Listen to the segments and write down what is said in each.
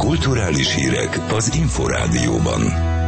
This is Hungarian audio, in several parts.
Kulturális hírek az Inforádióban.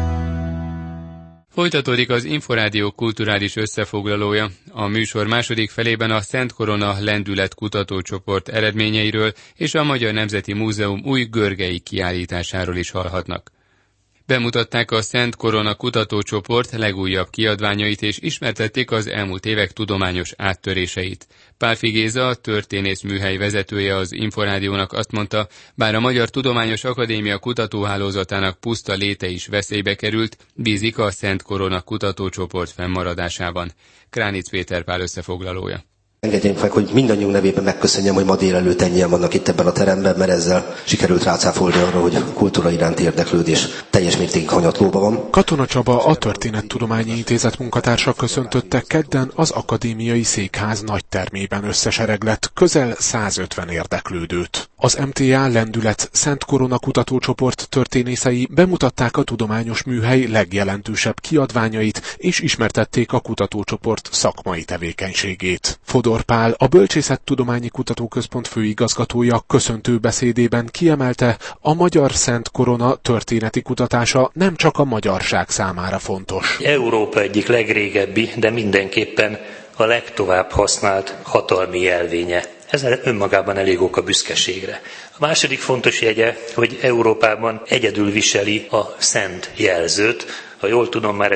Folytatódik az Inforádió kulturális összefoglalója. A műsor második felében a Szent Korona Lendület kutatócsoport eredményeiről és a Magyar Nemzeti Múzeum új görgei kiállításáról is hallhatnak. Bemutatták a Szent Korona kutatócsoport legújabb kiadványait és ismertették az elmúlt évek tudományos áttöréseit. Pálffy Géza, a történészműhely vezetője az Inforádiónak azt mondta, bár a Magyar Tudományos Akadémia kutatóhálózatának puszta léte is veszélybe került, bízik a Szent Korona kutatócsoport fennmaradásában. Kránic Péter Pál összefoglalója. Engedjék meg, hogy mindannyiunk nevében megköszönjem, hogy ma délelőtt ennyien vannak itt ebben a teremben, mert ezzel sikerült rácáfolni arra, hogy a kultúra iránti érdeklődés teljes mértékig hanyatlóban van. Katona Csaba, a Történettudományi Intézet munkatársa köszöntötte kedden az Akadémiai Székház nagy termében összesereglett közel 150 érdeklődőt. Az MTA Lendület Szent Korona kutatócsoport történészei bemutatták a tudományos műhely legjelentősebb kiadványait és ismertették a kutatócsoport szakmai tevékenységét. Fodor Pál, a Bölcsészettudományi Kutatóközpont főigazgatója köszöntő beszédében kiemelte, a Magyar Szent Korona történeti kutatása nem csak a magyarság számára fontos. Európa egyik legrégebbi, de mindenképpen a legtovább használt hatalmi jelvénye. Ez önmagában elég ok a büszkeségre. A második fontos jegye, hogy Európában egyedül viseli a szent jelzőt. Ha jól tudom, már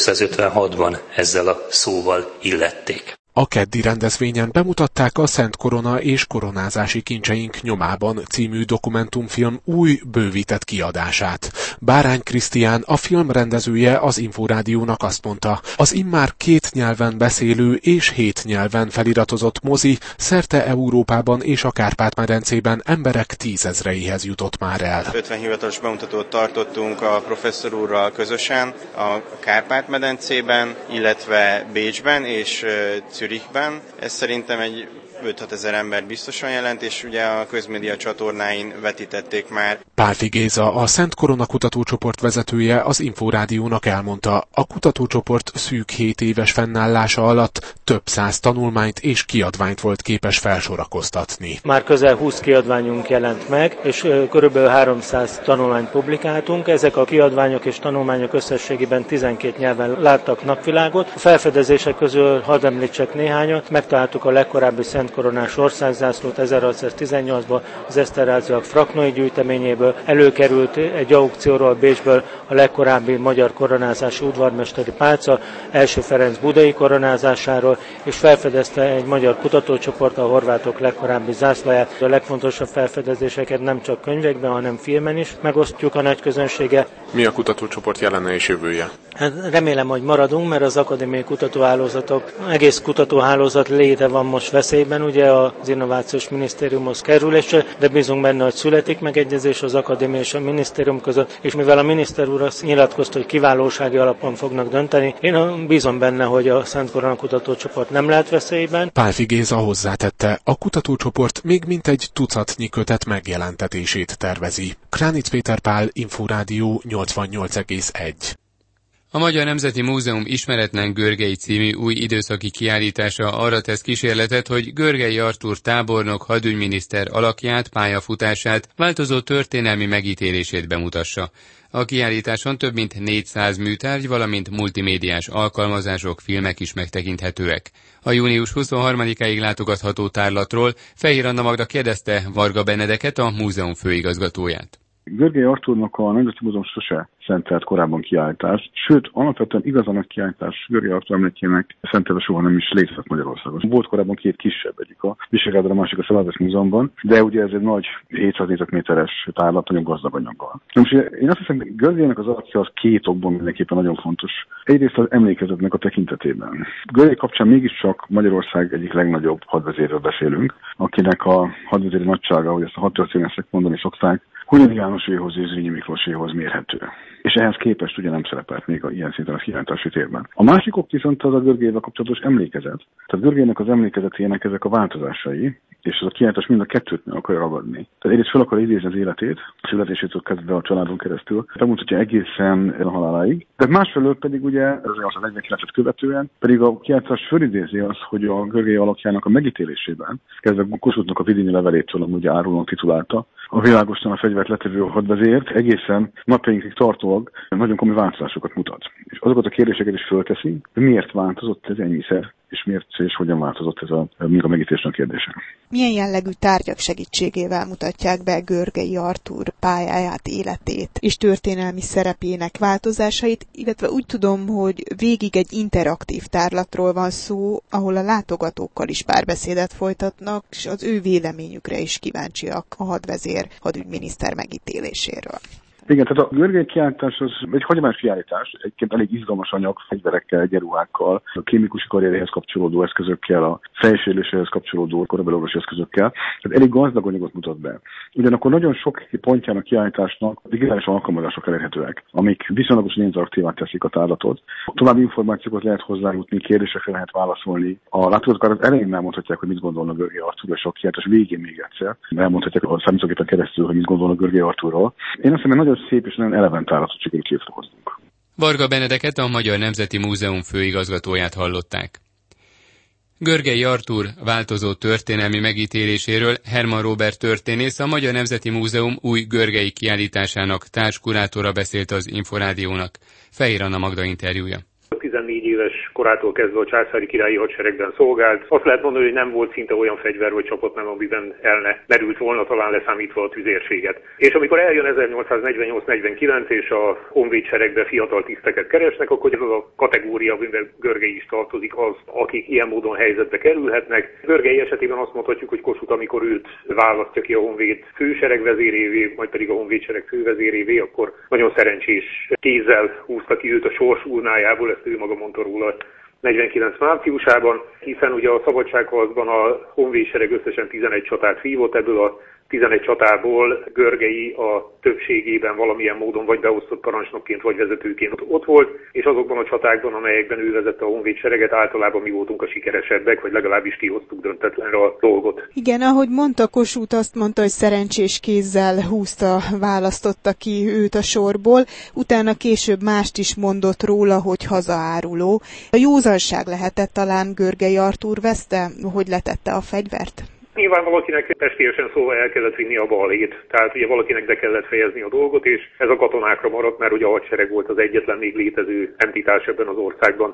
1256-ban ezzel a szóval illették. A keddi rendezvényen bemutatták a Szent Korona és koronázási kincseink nyomában című dokumentumfilm új, bővített kiadását. Bárány Krisztián, a film rendezője az Inforádiónak azt mondta, az immár 2 nyelven beszélő és 7 nyelven feliratozott mozi szerte Európában és a Kárpát-medencében emberek 10 000-eihez jutott már el. 50 hivatalos bemutatót tartottunk a professzor úrral közösen a Kárpát-medencében, illetve Bécsben és Zürichben. Ez szerintem egy 5-6 ezer ember biztosan jelent, és ugye a közmédia csatornáin vetítették már. Pálffy Géza, a Szent Korona kutatócsoport vezetője az Inforádiónak elmondta, a kutatócsoport szűk 7 éves fennállása alatt több 100 tanulmányt és kiadványt volt képes felsorakoztatni. Már közel 20 kiadványunk jelent meg, és körülbelül 300 tanulmányt publikáltunk. Ezek a kiadványok és tanulmányok összességében 12 nyelven láttak napvilágot. A felfedezések közül hadd említsek néhányat. Megtaláltuk a legkorábbi Szent Koronás országzászlót 1618-ban az Eszterháziak Fraknói gyűjteményéből, előkerült egy aukcióról Bécsből a legkorábbi magyar koronázási udvarmesteri pálca, első Ferenc budai koronázásáról, és felfedezte egy magyar kutatócsoport a horvátok legkorábbi zászlaját. A legfontosabb felfedezéseket nem csak könyvekben, hanem filmen is megosztjuk a nagy közönséggel. Mi a kutatócsoport jelene és jövője? Hát remélem, hogy maradunk, mert az akadémiai kutatóhálózatok, egész kutatóhálózat léte van most veszélyben, ugye az Innovációs Minisztériumhoz kerülése, de bízunk benne, hogy születik megegyezés az akadémia és a minisztérium között, és mivel a miniszter úr azt nyilatkozta, hogy kiválósági alapon fognak dönteni, én bízom benne, hogy a Szent Korona kutatócsoport nem lehet veszélyben. Pálffy Géza hozzátette, a kutatócsoport még mintegy tucatnyi kötet megjelentetését tervezi. Kránic Péter Pál, Inforádió 88,1. A Magyar Nemzeti Múzeum Ismeretlen Görgei című új időszaki kiállítása arra tesz kísérletet, hogy Görgei Artúr tábornok hadügyminiszter alakját, pályafutását, változó történelmi megítélését bemutassa. A kiállításon több mint 400 műtárgy, valamint multimédiás alkalmazások, filmek is megtekinthetőek. A június 23-áig látogatható tárlatról Fehér Anna Magda kérdezte Varga Benedeket, a múzeum főigazgatóját. Görgei Artúrnak a Nemzeti Múzeum sose szentelt korábban kiállítás, sőt, alapvetően igazán nagy kiállítás Görgei Artúr emlékének szentelve soha nem is létezett Magyarországon. Volt korábban 2 kisebb, egyik a Visegrádon, a másik a Szabályos Múzeumban, de ugye ez egy nagy 700 négyzetméteres tárlat, nagyon gazdag anyaggal. Most én azt hiszem, hogy Görgeinek az arcja az 2 okból mindenképpen nagyon fontos. Egyrészt az emlékezetnek a tekintetében. Görgei kapcsán mégiscsak Magyarország egyik legnagyobb hadvezérről beszélünk, akinek a hadvezéri nagysága, hogy ezt a hadtörténészek mondani szokták, Hunyadi Jánoséhoz és Zrínyi Miklóséhoz mérhető. És ehhez képest ugye nem szerepelt még ilyen szinten a kiállítási térben. A másik ok viszont az a Görgeivel kapcsolatos emlékezet. Tehát Görgeinek az emlékezetének ezek a változásai, és az a kiállítás mind a kettőt meg akarja ragadni. Tehát egyrészt fel akar idézni az életét, a születésétől kezdve a családon keresztül, bemutatja egészen a haláláig. De másfelől pedig ugye, ez a 49-et követően, pedig a kiállítás fölidézi azt, hogy a Görgei alakjának a megítélésében, kezdve Kossuthnak a Vidényi levelétől, amúgy árulónak titulálta, a világosan a fegyvert letevő hadvezért egészen napjainkig tartólag nagyon komoly változásokat mutat. És azokat a kérdéseket is fölteszi, hogy miért változott ez ennyiszer, és miért és hogyan változott ez a megítélésnek kérdése. Milyen jellegű tárgyak segítségével mutatják be Görgei Artúr pályáját, életét és történelmi szerepének változásait, illetve úgy tudom, hogy végig egy interaktív tárlatról van szó, ahol a látogatókkal is párbeszédet folytatnak, és az ő véleményükre is kíváncsiak a hadvezér, hadügyminiszter megítéléséről. Igen, tehát a Görgei kiállítás az egy hagyományos kiállítás, egyébként elég izgalmas anyag, fegyverekkel, egyenruhákkal, a kémikus karrierhez kapcsolódó eszközökkel, a fejsérüléséhez kapcsolódó korabeli eszközökkel, tehát elég gazdag anyagot mutat be. Ugyanakkor nagyon sok pontján a kiállításnak digitális alkalmazások elérhetőek, amik viszonylagosan interaktívá teszik a tárlatot. További információkat lehet hozzájutni, kérdésekre lehet válaszolni. A látogatók az elején elmondhatják, hogy mit gondolnak Görgei Artúrról, és a kiállítás végén még egyszer elmondhatják a számítógépen keresztül, hogy mit gondolnak Görgei Artúrról. Én azt hiszem, nagyon szép és nagyon eleven tárlatot sikerült létrehoznunk. Varga Benedeket, a Magyar Nemzeti Múzeum főigazgatóját hallották. Görgei Artúr változó történelmi megítéléséről Herman Róbert történész, a Magyar Nemzeti Múzeum új görgei kiállításának társkurátora beszélt az Inforádiónak. Fehér Anna Magda interjúja. 14 éves korától kezdve a császári királyi hadseregben szolgált. Azt lehet mondani, hogy nem volt szinte olyan fegyver vagy csapatnám, amiben el ne merült volna, talán leszámítva a tüzérséget. És amikor eljön 1848-49 és a honvédseregbe fiatal tiszteket keresnek, akkor ez a kategória, amiben Görgei is tartozik, az, akik ilyen módon helyzetbe kerülhetnek. Görgei esetében azt mondhatjuk, hogy Kossuth, amikor őt választja ki a honvéd főseregvezérévé, majd pedig a honvédsereg fővezérévé, akkor nagyon szerencsés kézzel húzta ki őt a sors urnájából, ezt ő maga mondta róla 49 márciusában, hiszen ugye a szabadságharcban a honvédsereg összesen 11 csatát vívott, ebből a 11 csatából Görgei a többségében valamilyen módon vagy beosztott parancsnokként, vagy vezetőként ott volt, és azokban a csatákban, amelyekben ő vezette a honvédsereget, általában mi voltunk a sikeresebbek, vagy legalábbis kihoztuk döntetlenre a dolgot. Igen, ahogy mondta Kossuth, azt mondta, hogy szerencsés kézzel húzta, választotta ki őt a sorból, utána később mást is mondott róla, hogy hazaáruló. A józanság lehetett talán Görgei Artúr veszte, hogy letette a fegyvert? Nyilván valakinek testélyesen szóval el kellett vinni a balhét, tehát ugye valakinek be kellett fejezni a dolgot, és ez a katonákra maradt, mert ugye a hadsereg volt az egyetlen még létező entitás ebben az országban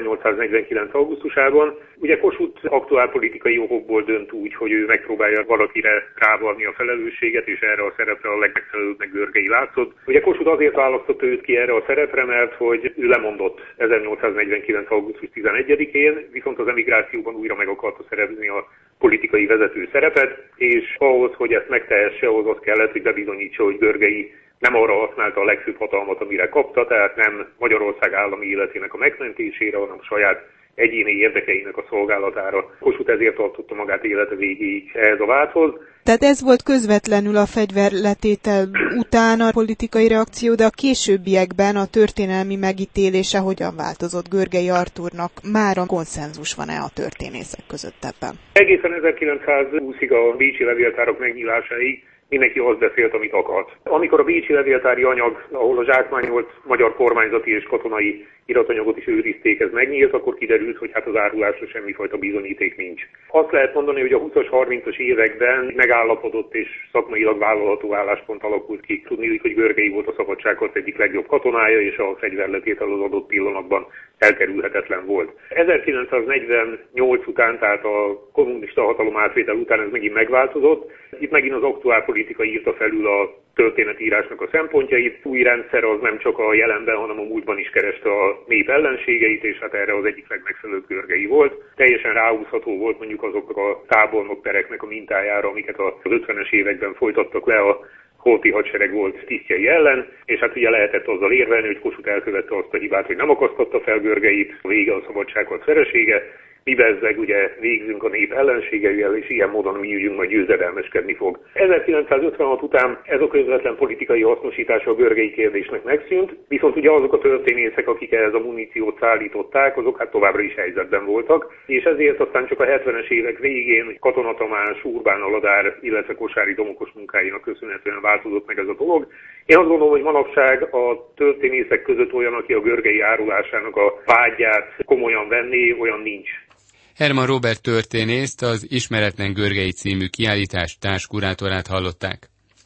1849. augusztusában. Ugye Kossuth aktuálpolitikai okokból dönt úgy, hogy ő megpróbálja valakire rávalni a felelősséget, és erre a szerepre a legmegfelelőbbnek Görgei látszott. Ugye Kossuth azért választott őt ki erre a szerepre, mert hogy ő lemondott 1849. augusztus 11-én, viszont az emigrációban újra meg akarta szerezni a politikai vezető szerepet, és ahhoz, hogy ezt megtehesse, ahhoz az kellett, hogy bebizonyítsa, hogy Görgei nem arra használta a legfőbb hatalmat, amire kapta, tehát nem Magyarország állami életének a megmentésére, hanem saját egyéni érdekeinek a szolgálatára. Kossuth ezért tartotta magát élete végéig ehhez a vádhoz. Tehát ez volt közvetlenül a fegyverletétel után a politikai reakció, de a későbbiekben a történelmi megítélése hogyan változott Görgei Artúrnak? Mára konszenzus van-e a történészek között ebben? Egészen 1920-ig a bécsi levéltárak megnyílásáig mindenki azt beszélt, amit akart. Amikor a bécsi levéltári anyag, ahol a zsákmányolt magyar kormányzati és katonai iratanyagot is őrizték, ez megnyílt, akkor kiderült, hogy hát az árulásra semmifajta bizonyíték nincs. Azt lehet mondani, hogy a 20-as, 30-as években megállapodott és szakmailag vállalható álláspont alakult ki. Tudni, hogy Görgei volt a szabadságharc egyik legjobb katonája, és a fegyverletétel az adott pillanatban elkerülhetetlen volt. 1948 után, tehát a kommunista hatalom átvétel után ez megint megváltozott. Itt megint az aktuálpolitika írta felül a történetírásnak a szempontjait. Új rendszer az nem csak a jelenben, hanem a múltban is kereste a nép ellenségeit, és hát erre az egyik legmegfelelőbb Görgei volt. Teljesen ráhúzható volt mondjuk azok a tábornokpereknek a mintájára, amiket az 50-es években folytattak le a holti hadsereg volt tisztjei ellen, és hát ugye lehetett azzal érvelni, hogy Kossuth elkövette azt a hibát, hogy nem akasztatta fel Görgeit, vége a szabadságharc veresége, mi bezzeg ugye végzünk a nép ellenségeivel, és ilyen módon mi ügyünk majd győzedelmeskedni fog. 1956 után ez a közvetlen politikai hasznosítása a görgei kérdésnek megszűnt, viszont ugye azok a történészek, akik ehhez a muníciót szállították, azok hát továbbra is helyzetben voltak, és ezért aztán csak a 70-es évek végén Katona Tamás, Urbán Aladár, illetve Kosári Domokos munkáinak köszönhetően változott meg ez a dolog. Én azt gondolom, hogy manapság a történészek között olyan, aki a görgei árulásának a vágyát komolyan venné, olyan nincs. Herman Róbert történészt, az Ismeretlen Görgei című kiállítás társkurátorát hallották.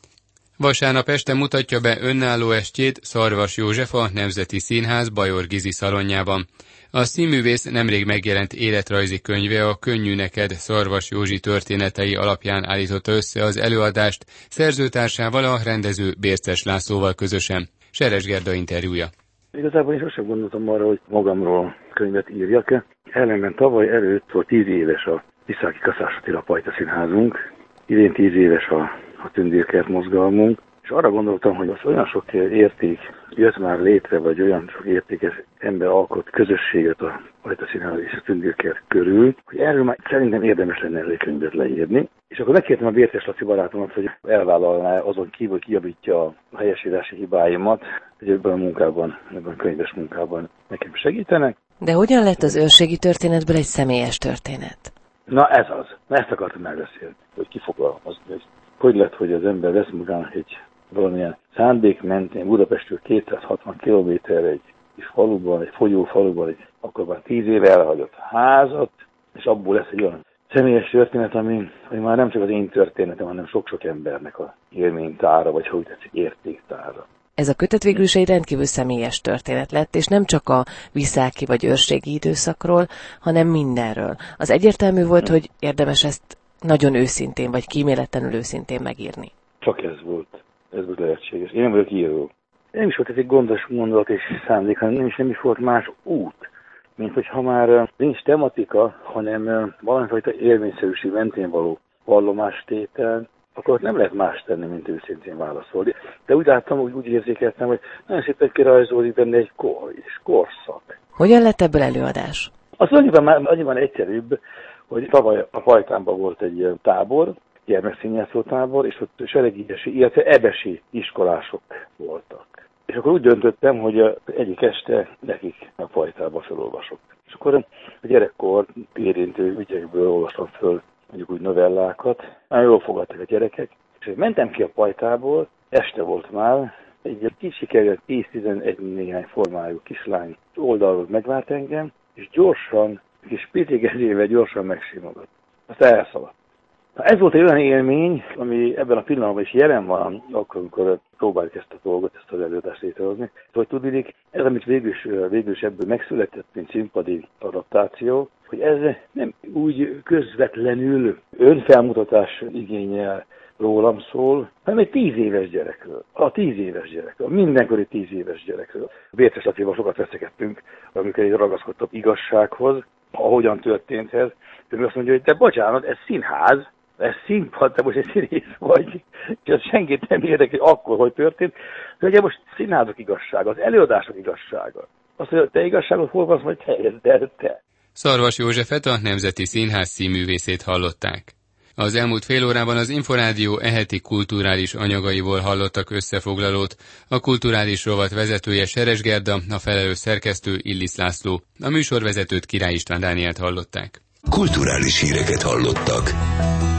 Vasárnap este mutatja be önálló estjét Szarvas József a Nemzeti Színház Bajor Gizi szalonjában. A színművész nemrég megjelent életrajzi könyve, a Könnyű neked Szarvas Józsi történetei alapján állította össze az előadást szerzőtársával, a rendező Bérces Lászlóval közösen. Seres Gerda interjúja. Igazából én sosem gondoltam arra, hogy magamról könyvet írjak. Ellenben tavaly előtt volt 10 éves a Viszáki Kaszás Attila Pajta Színházunk, idén 10 éves a Tündérkert mozgalmunk, és arra gondoltam, hogy az olyan sok érték jött már létre, vagy olyan sok értékes ember alkot közösséget a Pajta Színház és a Tündérkert körül, hogy erről már szerintem érdemes lenne egy könyvet leírni. És akkor megkértem a Bérces Laci barátomat, hogy elvállalná azon kívül, kijavítja a helyesírási hibáimat, hogy ebben a munkában, ebben a könyves munkában nekem segítenek. De hogyan lett az őrségi történetből egy személyes történet? Na ez az. Ezt akartam megbeszélni, hogy kifogalmazni, hogy lett, hogy az ember vesz magának egy valamilyen szándék mentén Budapestről 260 kilométerre egy kis faluban, egy folyófaluban, akkor már 10 éve elhagyott házat, és abból lesz egy olyan személyes történet, ami már nem csak az én történetem, hanem sok-sok embernek a élménytára, vagy hogy tetszik, értéktára. Ez a kötet végül is egy rendkívül személyes történet lett, és nem csak a viszáki vagy őrségi időszakról, hanem mindenről. Az egyértelmű volt, hogy érdemes ezt nagyon őszintén, vagy kíméletlenül őszintén megírni. Csak ez volt lehetséges. Én nem vagyok író. Nem is volt ez egy gondos gondolat és szándék, hanem nem is volt más út, mint hogyha már nincs tematika, hanem valamifajta élményszerűség mentén való vallomástétel, akkor nem lehet más tenni, mint őszintén válaszolni. De úgy láttam, úgy érzékeltem, hogy nagyon szépen kirajzolódik benne egy korszak. Hogyan lett ebből előadás? Az annyiban egyszerűbb, hogy tavaly a Pajtánban volt egy tábor, gyermekszínjátszó tábor, és ott seregígyesi, illetve ebesi iskolások voltak. És akkor úgy döntöttem, hogy egyik este nekik a Pajtában felolvasok. És akkor a gyerekkor érintő ügyekből olvastam föl mondjuk úgy novellákat. Nagyon jól fogadtak a gyerekek. És mentem ki a Pajtából, este volt már, egy kicsikerült 10-11 néhány formájú kislány oldalról megvárt engem, és gyorsan, kis pitigezével gyorsan megsimogat. Aztán elszaladt. Na, ez volt egy olyan élmény, ami ebben a pillanatban is jelen van, akkor, amikor próbáljuk ezt a dolgot, ezt az előadást létrehozni. Hogy tudnék, ez, amit végül is ebből megszületett, mint színpadi adaptáció, hogy ez nem úgy közvetlenül önfelmutatás igényel rólam szól, hanem egy 10 éves gyerekről. A 10 éves gyerekről. Mindenkori 10 éves gyerekről. Bérces Lacival sokat veszekedtünk, amikor egy ragaszkodtabb igazsághoz, ahogyan történt ez. Ő azt mondja, hogy de bocsánat, ez színház, ez színpad, te most egy színész vagy, és az senkit nem érdekel, hogy akkor, hogy történt. De ugye most színházak igazsága, az előadások igazsága. Azt mondja, te igazságot forgasz, vagy te. Szarvas Józsefet, a Nemzeti Színház színművészét hallották. Az elmúlt fél órában az Inforádió eheti kulturális anyagaiból hallottak összefoglalót. A kulturális rovat vezetője Seres Gerda, a felelős szerkesztő Illis László. A műsorvezetőt Király István Dánielt hallották. Kulturális híreket hallottak.